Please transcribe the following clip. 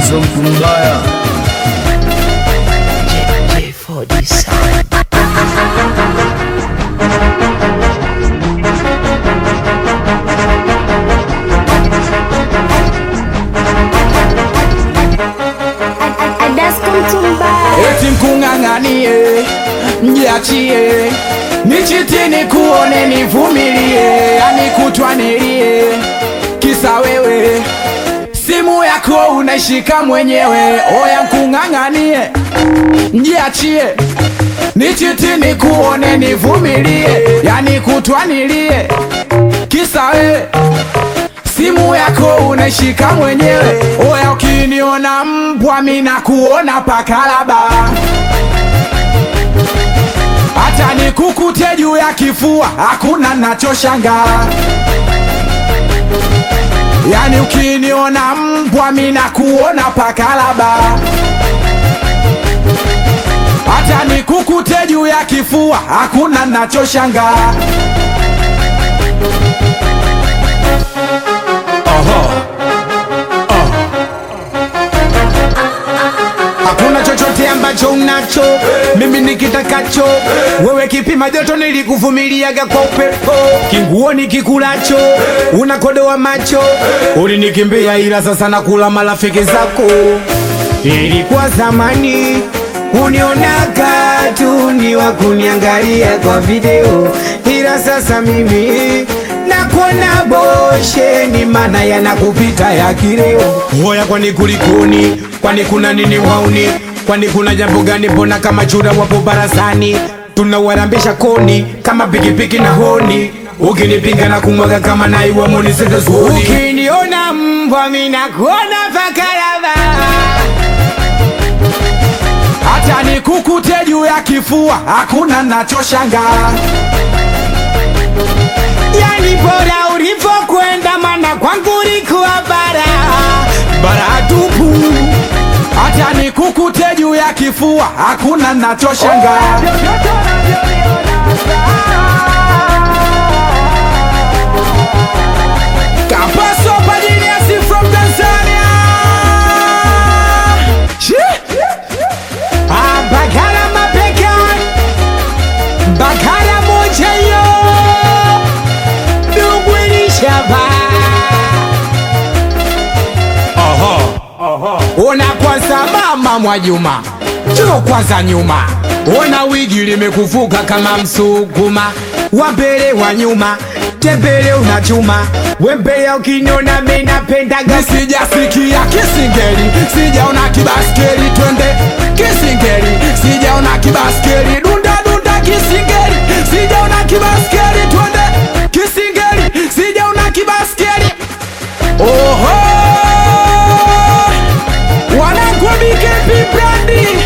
Mwanzo mtu mbaya J4D Sound. Eti mkung'ang'anie, mjiachie, nichitini kuone nivumilie, yani kutwa nilie, kisa wewe simu yako unaishika mwenyewe. Oya mkung'ang'anie, mjiachie, nichitini kuone nivumilie, yani kutwa nilie, kisa wewe simu yako unaishika mwenyewe. Oya ukiniona mbwa mina kuona pakalaba, hata nikukute juu ya kifua hakuna nachoshanga. Yani ukiniona mbwa mina kuona pakalaba, hata nikukute juu ya kifua hakuna nachoshanga. Hakuna chochote ambacho unacho mimi nikitakacho, wewe kipima joto nilikuvumiliaga kwa upepo, kinguo nikikulacho unakodoa macho, ulinikimbia ila sasa nakula marafiki zako. Ilikuwa zamani unionaga tu ni wa kuniangalia kwa video, ila sasa mimi nakuona boshe, ni maana yanakupita ya kileo. Hoya kwani kulikoni? Kwani kuna nini wauni? Kwani kuna jambo gani? Mbona kama chura wapo barazani, tunawarambisha koni kama pikipiki na honi, ukinipinga na kumwaga kama naiwa moni sitazuni. Ukiniona mbwa mina kuona pakalava, hata nikukute juu ya kifua hakuna nachoshanga. Yani bora ulipokwenda, mana kwangu ulikuwa bara tupu, hata nikukute juu ya kifua hakuna nachoshanga. Kapaso Pajiniasi from Tanzania. Bakara mapeka, bakara moja yo, dugwini shaba. Ona kwanza mama Mwajuma, njoo kwanza nyuma. Ona wigi limekuvuka kama msukuma, wambele wa nyuma, tembele unachuma. Wembele ukiniona mimi napendaga, sijasikia kisingeli, sijaona kibaskeli, twende kisingeli, sijaona kibaskeli, dunda dunda kisingeli, sijaona kibaskeli, twende kisingeli, sijaona kibaskeli. Oho, wanangu BKP brandi